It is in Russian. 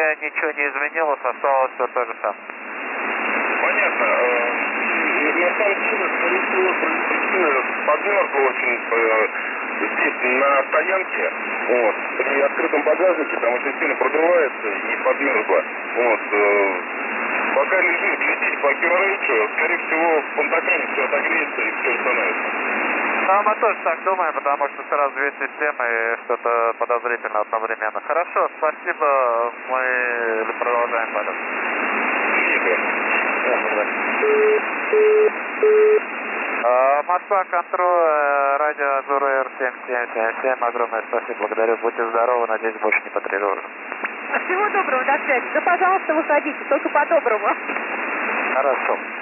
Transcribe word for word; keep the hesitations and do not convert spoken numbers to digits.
принципе, ничего не изменилось, осталось все то же самое. Понятно. На самом деле, скорее всего, причина подмерзла очень э, здесь на стоянке. Вот. При открытом багажнике там очень сильно продувается и подмерзла. Вот. Э, пока лежит, летите по Кюрейджу, скорее всего, в Пантакане все отогреется и все установится. Ну, мы тоже так думаем, потому что сразу две системы и что-то подозрительно одновременно. Хорошо, спасибо, мы продолжаем полет. А, Москва, контроль, радио Азур Р семь семь семь семь, огромное спасибо, благодарю, будьте здоровы, надеюсь, больше не потревожу. Всего доброго, до связи. Да, пожалуйста, выходите, только по-доброму. Хорошо.